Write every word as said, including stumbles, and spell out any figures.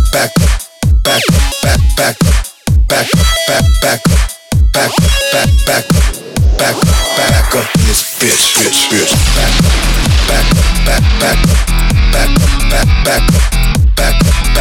back up, back up, back back up, back up, back back up, back up, back back up, back up, back up in this bitch, bitch, bitch, back up, back up, back back up, back up, back back up, back up,